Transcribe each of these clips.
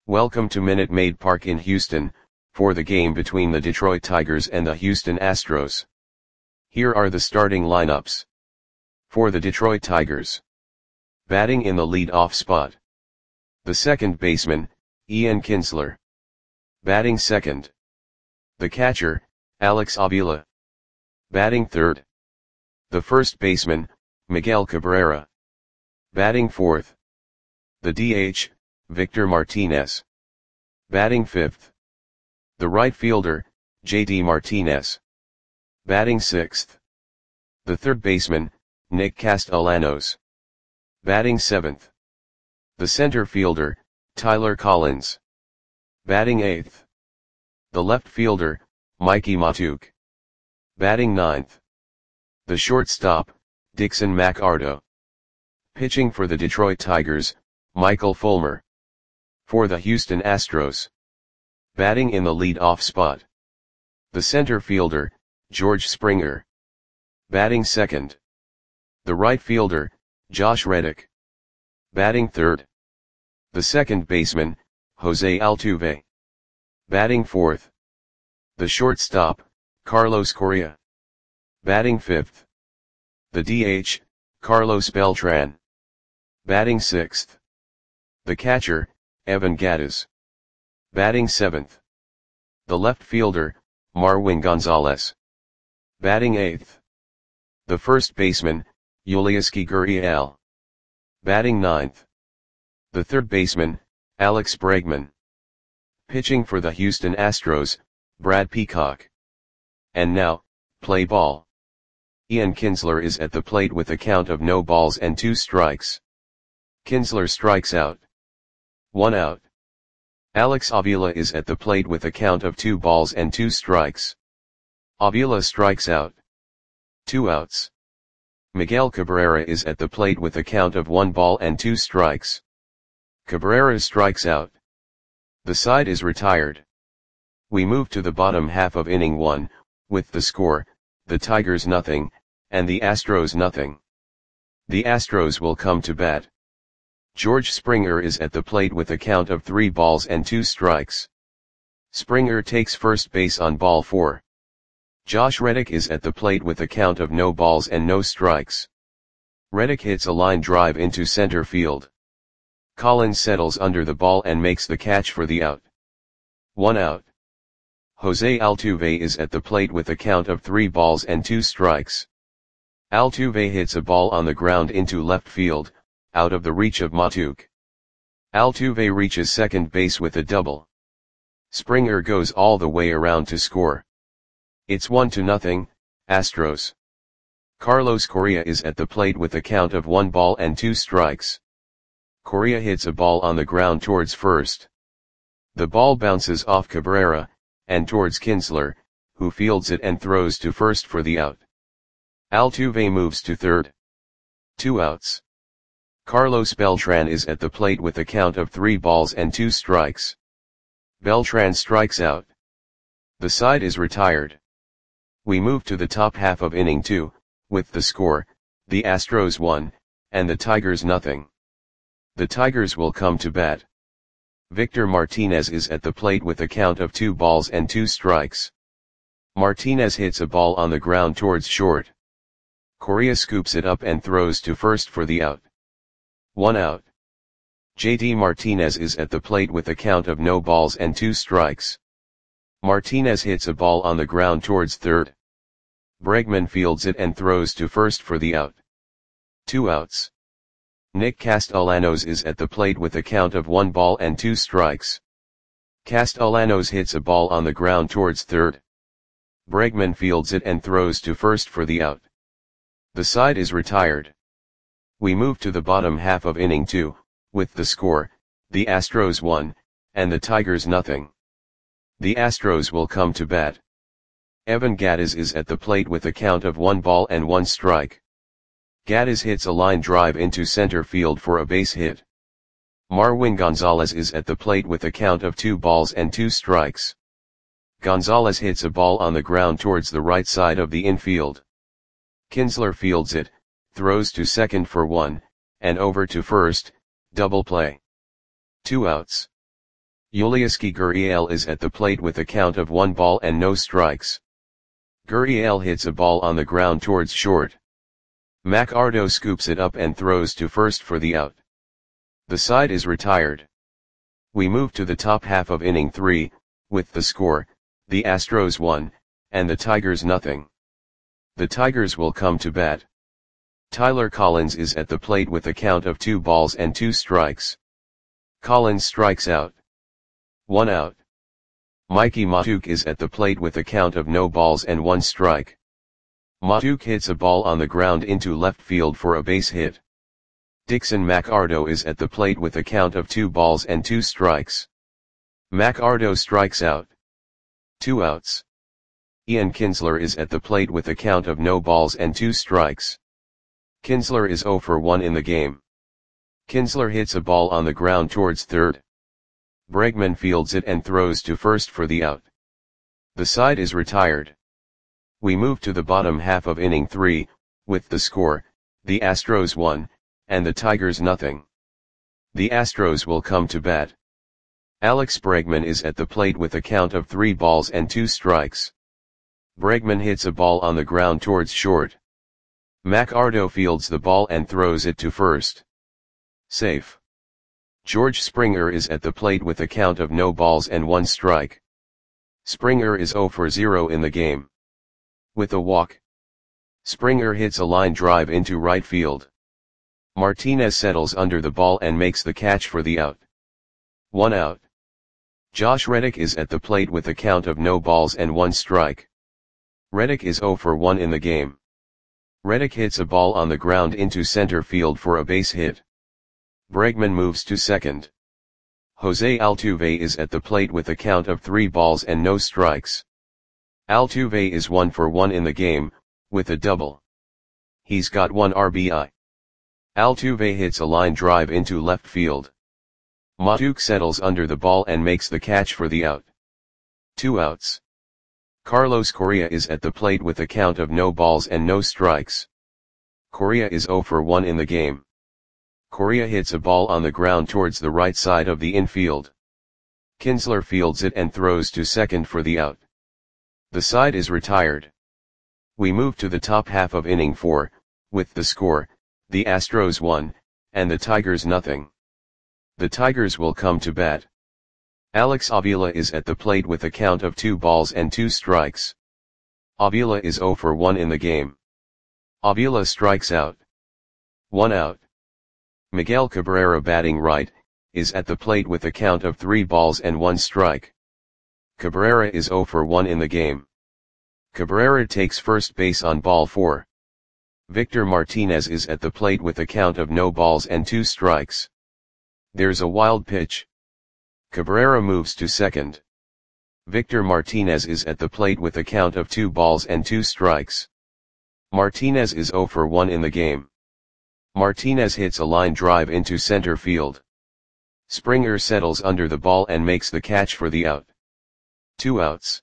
Welcome to Minute Maid Park in Houston, for the game between the Detroit Tigers and the Houston Astros. Here are the starting lineups. For the Detroit Tigers. Batting in the lead-off spot. The second baseman, Ian Kinsler. Batting second. The catcher, Alex Avila. Batting third. The first baseman, Miguel Cabrera. Batting fourth. The DH, Victor Martinez. Batting fifth. The right fielder, JD Martinez. Batting sixth. The third baseman, Nick Castellanos. Batting seventh. The center fielder, Tyler Collins. Batting eighth. The left fielder, Mickey Mahtook. Batting ninth. The shortstop, Dixon McArdo. Pitching for the Detroit Tigers, Michael Fulmer. For the Houston Astros. Batting in the lead-off spot. The center fielder, George Springer. Batting second. The right fielder, Josh Reddick. Batting third. The second baseman, Jose Altuve. Batting fourth. The shortstop, Carlos Correa. Batting fifth. The DH, Carlos Beltran. Batting sixth. The catcher, Evan Gattis. Batting seventh. The left fielder, Marwin Gonzalez. Batting eighth. The first baseman, Yulieski Gurriel. Batting ninth. The third baseman, Alex Bregman. Pitching for the Houston Astros, Brad Peacock. And now, play ball. Ian Kinsler is at the plate with a count of no balls and 2 strikes. Kinsler strikes out. 1 out. Alex Avila is at the plate with a count of 2 balls and 2 strikes. Avila strikes out. 2 outs. Miguel Cabrera is at the plate with a count of 1 ball and 2 strikes. Cabrera strikes out. The side is retired. We move to the bottom half of inning 1, with the score, the Tigers nothing, and the Astros nothing. The Astros will come to bat. George Springer is at the plate with a count of 3 balls and 2 strikes. Springer takes first base on ball 4. Josh Reddick is at the plate with a count of no balls and no strikes. Reddick hits a line drive into center field. Collins settles under the ball and makes the catch for the out. 1 out. Jose Altuve is at the plate with a count of 3 balls and 2 strikes. Altuve hits a ball on the ground into left field, out of the reach of Mahtook. Altuve reaches second base with a double. Springer goes all the way around to score. It's 1-0, Astros. Carlos Correa is at the plate with a count of 1 ball and 2 strikes. Correa hits a ball on the ground towards first. The ball bounces off Cabrera, and towards Kinsler, who fields it and throws to first for the out. Altuve moves to third. 2 outs. Carlos Beltran is at the plate with a count of 3 balls and 2 strikes. Beltran strikes out. The side is retired. We move to the top half of inning 2, with the score, the Astros 1, and the Tigers nothing. The Tigers will come to bat. Victor Martinez is at the plate with a count of 2 balls and 2 strikes. Martinez hits a ball on the ground towards short. Correa scoops it up and throws to first for the out. 1 out. JD Martinez is at the plate with a count of no balls and 2 strikes. Martinez hits a ball on the ground towards third. Bregman fields it and throws to first for the out. 2 outs. Nick Castellanos is at the plate with a count of 1 ball and 2 strikes. Castellanos hits a ball on the ground towards third. Bregman fields it and throws to first for the out. The side is retired. We move to the bottom half of inning 2, with the score, the Astros 1, and the Tigers nothing. The Astros will come to bat. Evan Gattis is at the plate with a count of 1 ball and 1 strike. Gattis hits a line drive into center field for a base hit. Marwin Gonzalez is at the plate with a count of 2 balls and 2 strikes. Gonzalez hits a ball on the ground towards the right side of the infield. Kinsler fields it, throws to second for 1, and over to first, double play. 2 outs. Yuliaski Gurriel is at the plate with a count of 1 ball and no strikes. Gurriel hits a ball on the ground towards short. McArdo scoops it up and throws to first for the out. The side is retired. We move to the top half of inning 3, with the score, the Astros 1, and the Tigers nothing. The Tigers will come to bat. Tyler Collins is at the plate with a count of 2 balls and 2 strikes. Collins strikes out. 1 out. Mikey Mahtook is at the plate with a count of no balls and 1 strike. Mahtook hits a ball on the ground into left field for a base hit. Dixon McArdo is at the plate with a count of 2 balls and 2 strikes. McArdo strikes out. 2 outs. Ian Kinsler is at the plate with a count of no balls and 2 strikes. Kinsler is 0 for 1 in the game. Kinsler hits a ball on the ground towards third. Bregman fields it and throws to first for the out. The side is retired. We move to the bottom half of inning 3, with the score, the Astros 1, and the Tigers nothing. The Astros will come to bat. Alex Bregman is at the plate with a count of 3 balls and 2 strikes. Bregman hits a ball on the ground towards short. McArdo fields the ball and throws it to first. Safe. George Springer is at the plate with a count of no balls and 1 strike. Springer is 0 for 0 in the game. With a walk, Springer hits a line drive into right field. Martinez settles under the ball and makes the catch for the out. 1 out. Josh Reddick is at the plate with a count of no balls and 1 strike. Reddick is 0 for 1 in the game. Reddick hits a ball on the ground into center field for a base hit. Bregman moves to second. Jose Altuve is at the plate with a count of 3 balls and no strikes. Altuve is 1 for 1 in the game, with a double. He's got 1 RBI. Altuve hits a line drive into left field. Mahtook settles under the ball and makes the catch for the out. 2 outs. Carlos Correa is at the plate with a count of no balls and no strikes. Correa is 0 for 1 in the game. Correa hits a ball on the ground towards the right side of the infield. Kinsler fields it and throws to second for the out. The side is retired. We move to the top half of inning 4, with the score, the Astros 1, and the Tigers nothing. The Tigers will come to bat. Alex Avila is at the plate with a count of 2 balls and 2 strikes. Avila is 0 for 1 in the game. Avila strikes out. 1 out. Miguel Cabrera batting right, is at the plate with a count of 3 balls and 1 strike. Cabrera is 0 for 1 in the game. Cabrera takes first base on ball 4. Victor Martinez is at the plate with a count of no balls and 2 strikes. There's a wild pitch. Cabrera moves to second. Victor Martinez is at the plate with a count of 2 balls and 2 strikes. Martinez is 0 for 1 in the game. Martinez hits a line drive into center field. Springer settles under the ball and makes the catch for the out. 2 outs.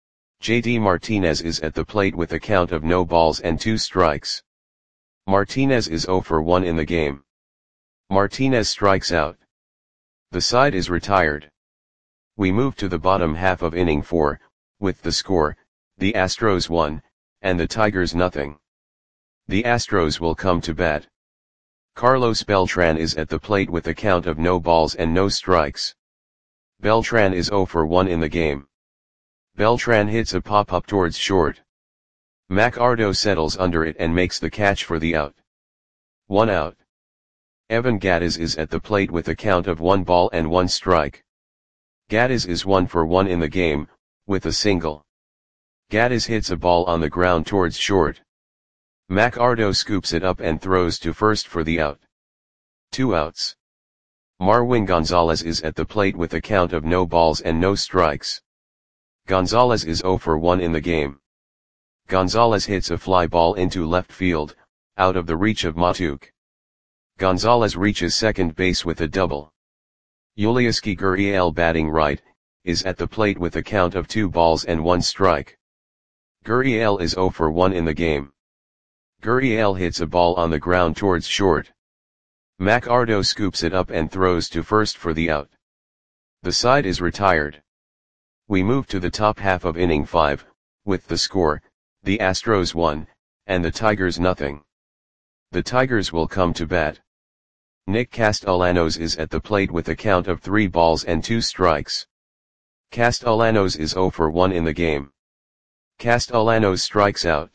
JD Martinez is at the plate with a count of no balls and 2 strikes. Martinez is 0 for 1 in the game. Martinez strikes out. The side is retired. We move to the bottom half of inning 4, with the score, the Astros 1, and the Tigers nothing. The Astros will come to bat. Carlos Beltran is at the plate with a count of no balls and no strikes. Beltran is 0 for 1 in the game. Beltran hits a pop-up towards short. McArdo settles under it and makes the catch for the out. 1 out. Evan Gattis is at the plate with a count of 1 ball and 1 strike. Gattis is 1 for 1 in the game, with a single. Gattis hits a ball on the ground towards short. McArdo scoops it up and throws to first for the out. 2 outs. Marwin Gonzalez is at the plate with a count of no balls and no strikes. Gonzalez is 0 for 1 in the game. Gonzalez hits a fly ball into left field, out of the reach of Mahtook. Gonzalez reaches second base with a double. Yuliaski Gurriel batting right, is at the plate with a count of 2 balls and 1 strike. Gurriel is 0 for 1 in the game. Gurriel hits a ball on the ground towards short. McArdo scoops it up and throws to first for the out. The side is retired. We move to the top half of inning 5, with the score, the Astros 1, and the Tigers nothing. The Tigers will come to bat. Nick Castellanos is at the plate with a count of 3 balls and 2 strikes. Castellanos is 0 for 1 in the game. Castellanos strikes out.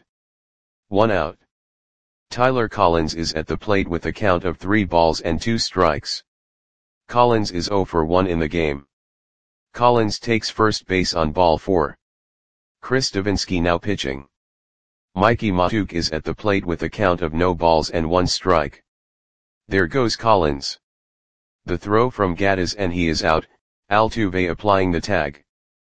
1 out. Tyler Collins is at the plate with a count of 3 balls and 2 strikes. Collins is 0 for 1 in the game. Collins takes first base on ball 4. Chris Davinsky now pitching. Mikey Mahtook is at the plate with a count of no balls and 1 strike. There goes Collins. The throw from Gattis and he is out, Altuve applying the tag.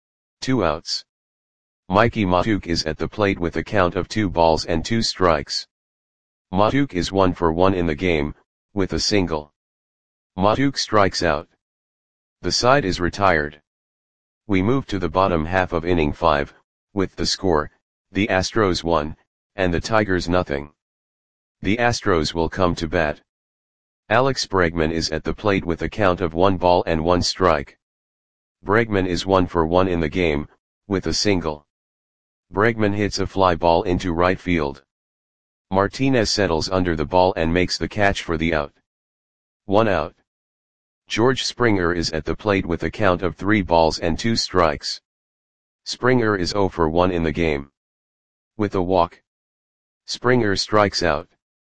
2 outs. Mikey Mahtook is at the plate with a count of 2 balls and 2 strikes. Mahtook is 1 for 1 in the game, with a single. Mahtook strikes out. The side is retired. We move to the bottom half of inning 5, with the score, the Astros 1, and the Tigers nothing. The Astros will come to bat. Alex Bregman is at the plate with a count of 1 ball and 1 strike. Bregman is 1 for 1 in the game, with a single. Bregman hits a fly ball into right field. Martinez settles under the ball and makes the catch for the out. 1 out. George Springer is at the plate with a count of 3 balls and 2 strikes. Springer is 0 for 1 in the game. With a walk. Springer strikes out.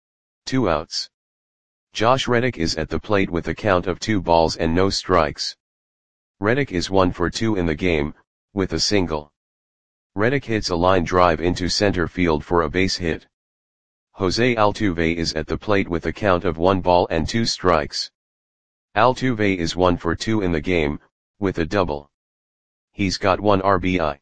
2 outs. Josh Reddick is at the plate with a count of 2 balls and no strikes. Reddick is 1 for 2 in the game, with a single. Reddick hits a line drive into center field for a base hit. Jose Altuve is at the plate with a count of 1 ball and 2 strikes. Altuve is 1 for 2 in the game, with a double. He's got 1 RBI.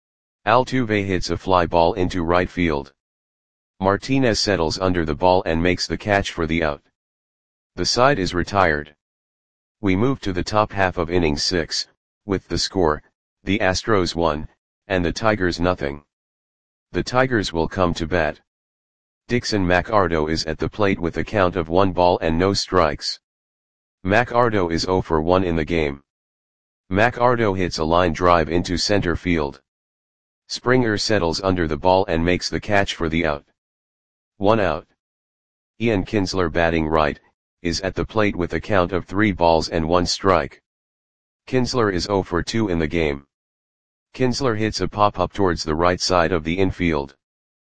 Altuve hits a fly ball into right field. Martinez settles under the ball and makes the catch for the out. The side is retired. We move to the top half of inning 6, with the score, the Astros 1, and the Tigers nothing. The Tigers will come to bat. Dixon McArdo is at the plate with a count of 1 ball and no strikes. McArdo is 0 for 1 in the game. McArdo hits a line drive into center field. Springer settles under the ball and makes the catch for the out. 1 out. Ian Kinsler batting right, is at the plate with a count of 3 balls and 1 strike. Kinsler is 0 for 2 in the game. Kinsler hits a pop-up towards the right side of the infield.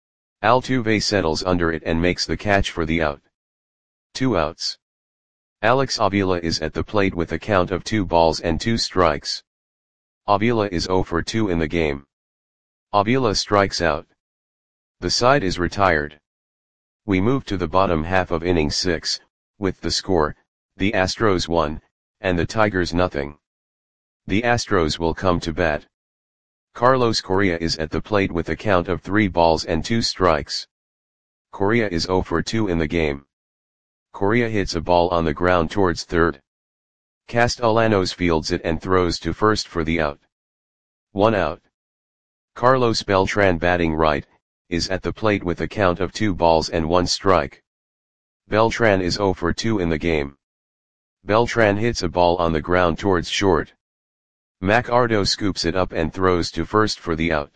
Altuve settles under it and makes the catch for the out. 2 outs. Alex Avila is at the plate with a count of 2 balls and 2 strikes. Avila is 0 for 2 in the game. Avila strikes out. The side is retired. We move to the bottom half of inning 6, with the score, the Astros 1, and the Tigers nothing. The Astros will come to bat. Carlos Correa is at the plate with a count of 3 balls and 2 strikes. Correa is 0 for 2 in the game. Correa hits a ball on the ground towards third. Castellanos fields it and throws to first for the out. 1 out. Carlos Beltran batting right, is at the plate with a count of 2 balls and 1 strike. Beltran is 0 for 2 in the game. Beltran hits a ball on the ground towards short. McArdo scoops it up and throws to first for the out.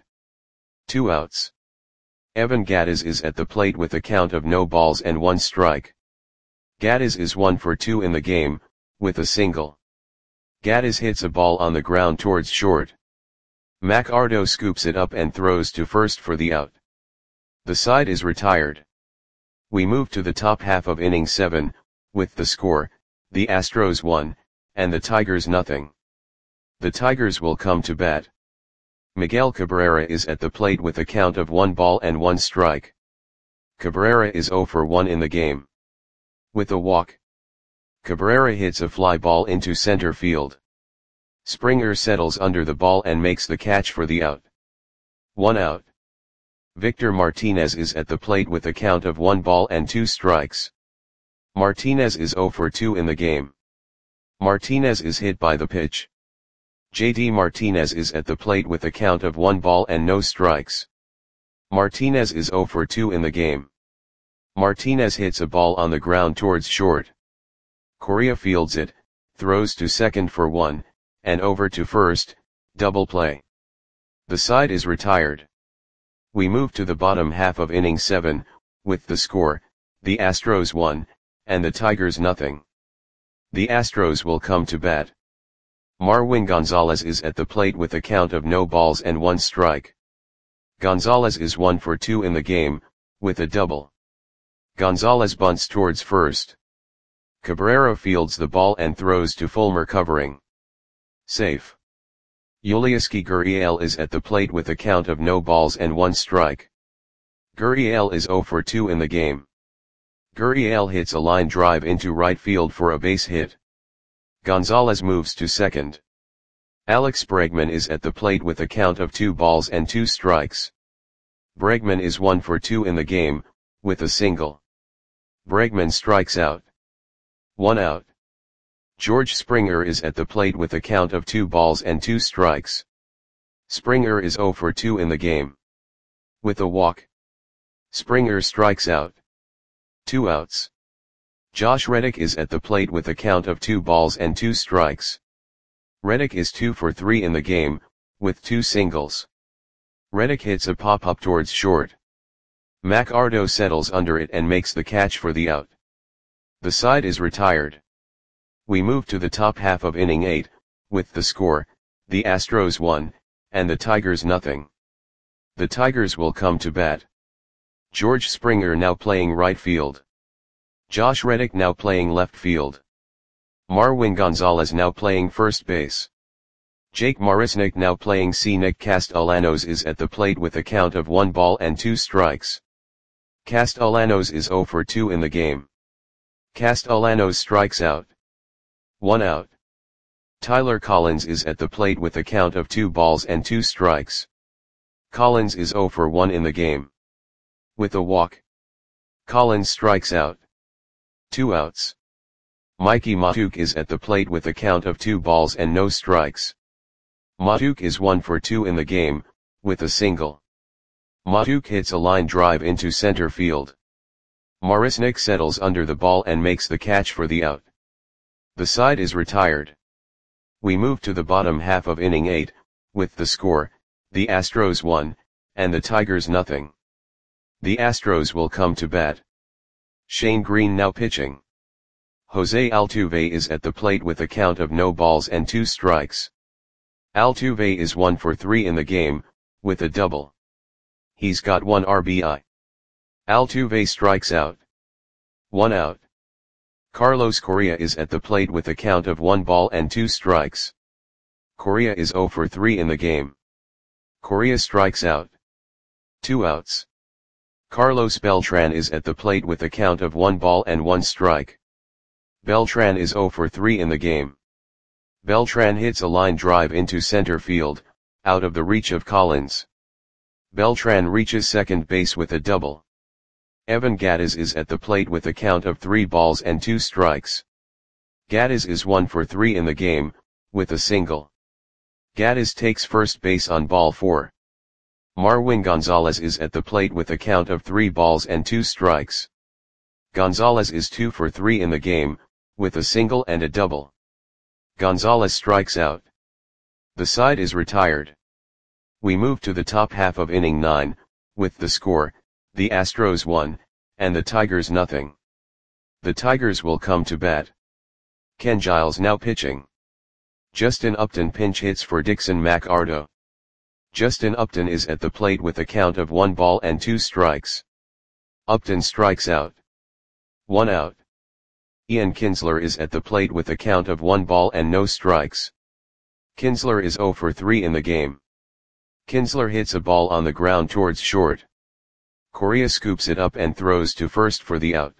2 outs. Evan Gattis is at the plate with a count of no balls and 1 strike. Gattis is 1 for 2 in the game, with a single. Gattis hits a ball on the ground towards short. McArdo scoops it up and throws to first for the out. The side is retired. We move to the top half of inning 7, with the score, the Astros 1, and the Tigers nothing. The Tigers will come to bat. Miguel Cabrera is at the plate with a count of 1 ball and 1 strike. Cabrera is 0 for 1 in the game. With a walk. Cabrera hits a fly ball into center field. Springer settles under the ball and makes the catch for the out. 1 out. Victor Martinez is at the plate with a count of 1 ball and 2 strikes. Martinez is 0 for 2 in the game. Martinez is hit by the pitch. JD Martinez is at the plate with a count of 1 ball and no strikes. Martinez is 0 for 2 in the game. Martinez hits a ball on the ground towards short. Correa fields it, throws to second for 1, and over to first, double play. The side is retired. We move to the bottom half of inning 7, with the score, the Astros 1, and the Tigers nothing. The Astros will come to bat. Marwin Gonzalez is at the plate with a count of no balls and 1 strike. Gonzalez is 1 for 2 in the game, with a double. Gonzalez bunts towards first. Cabrera fields the ball and throws to Fulmer covering. Safe. Yulieski Gurriel is at the plate with a count of no balls and 1 strike. Gurriel is 0 for 2 in the game. Gurriel hits a line drive into right field for a base hit. Gonzalez moves to second. Alex Bregman is at the plate with a count of 2 balls and 2 strikes. Bregman is 1 for 2 in the game, with a single. Bregman strikes out. 1 out. George Springer is at the plate with a count of 2 balls and 2 strikes. Springer is 0 for 2 in the game. With a walk. Springer strikes out. 2 outs. Josh Reddick is at the plate with a count of 2 balls and 2 strikes. Reddick is 2 for 3 in the game, with 2 singles. Reddick hits a pop-up towards short. McArdo settles under it and makes the catch for the out. The side is retired. We move to the top half of inning 8, with the score, the Astros 1, and the Tigers nothing. The Tigers will come to bat. George Springer now playing right field. Josh Reddick now playing left field. Marwin Gonzalez now playing first base. Jake Marisnick now playing C. Nick Castellanos is at the plate with a count of 1 ball and 2 strikes. Castellanos is 0 for 2 in the game. Castellanos strikes out. 1 out. Tyler Collins is at the plate with a count of 2 balls and 2 strikes. Collins is 0 for 1 in the game. With a walk. Collins strikes out. 2 outs. Mikey Mahtook is at the plate with a count of 2 balls and no strikes. Mahtook is 1 for 2 in the game, with a single. Mahtook hits a line drive into center field. Marisnick settles under the ball and makes the catch for the out. The side is retired. We move to the bottom half of inning 8, with the score, the Astros 1, and the Tigers nothing. The Astros will come to bat. Shane Green now pitching. Jose Altuve is at the plate with a count of no balls and 2 strikes. Altuve is 1 for 3 in the game, with a double. He's got 1 RBI. Altuve strikes out. 1 out. Carlos Correa is at the plate with a count of 1 ball and 2 strikes. Correa is 0 for 3 in the game. Correa strikes out. 2 outs. Carlos Beltran is at the plate with a count of 1 ball and 1 strike. Beltran is 0 for 3 in the game. Beltran hits a line drive into center field, out of the reach of Collins. Beltran reaches second base with a double. Evan Gattis is at the plate with a count of 3 balls and 2 strikes. Gattis is 1 for 3 in the game, with a single. Gattis takes first base on ball 4. Marwin Gonzalez is at the plate with a count of 3 balls and 2 strikes. Gonzalez is 2 for 3 in the game, with a single and a double. Gonzalez strikes out. The side is retired. We move to the top half of inning 9, with the score, the Astros 1, and the Tigers nothing. The Tigers will come to bat. Ken Giles now pitching. Justin Upton pinch hits for Dixon McArdo. Justin Upton is at the plate with a count of 1 ball and 2 strikes. Upton strikes out. 1 out. Ian Kinsler is at the plate with a count of 1 ball and no strikes. Kinsler is 0 for 3 in the game. Kinsler hits a ball on the ground towards short. Correa scoops it up and throws to first for the out.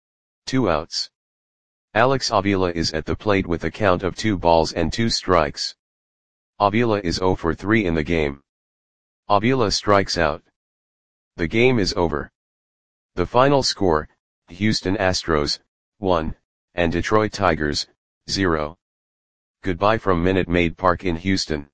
2 outs. Alex Avila is at the plate with a count of 2 balls and 2 strikes. Avila is 0 for 3 in the game. Avila strikes out. The game is over. The final score, Houston Astros, 1, and Detroit Tigers, 0. Goodbye from Minute Maid Park in Houston.